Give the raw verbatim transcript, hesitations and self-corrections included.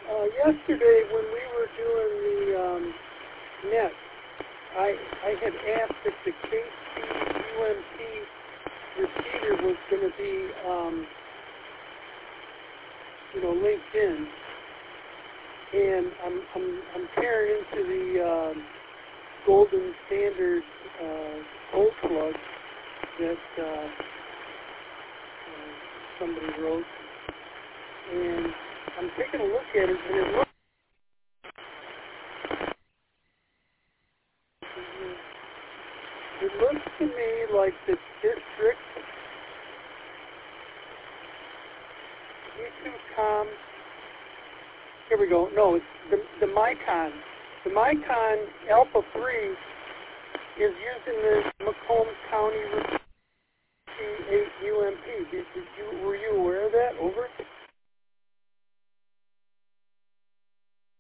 Uh, yesterday when we were doing the um, net, I, I had asked if the K C U M P repeater was going to be, um, you know, linked in. And I'm, I'm, I'm tearing into the um, Golden Standard uh, old plug that uh, uh, somebody wrote. And I'm taking a look at it, and it looks, it looks to me like the district YouTube com. Here we go. No, it's the the Micon. The Micon Alpha three is using the Macomb County C eight U M P. Did, did you were you aware of that? Over.